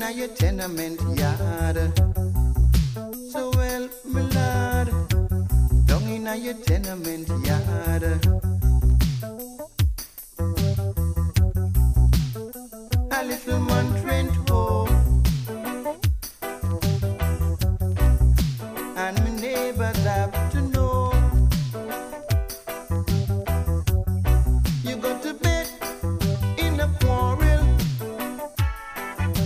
a your tenement yard. So well, my lord, down in a your tenement yard.